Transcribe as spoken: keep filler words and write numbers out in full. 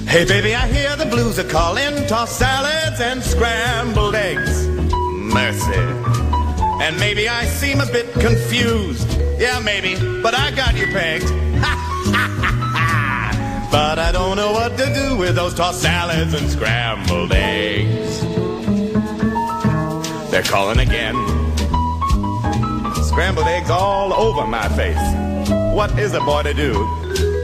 Hey baby, I hear the blues are calling, tossed salads and scrambled eggs. Mercy. And maybe I seem a bit confused. Yeah, maybe, but I got you pegged. But I don't know what to do with those tossed salads and scrambled eggs. They're calling again. Scrambled eggs all over my face. What is a boy to do?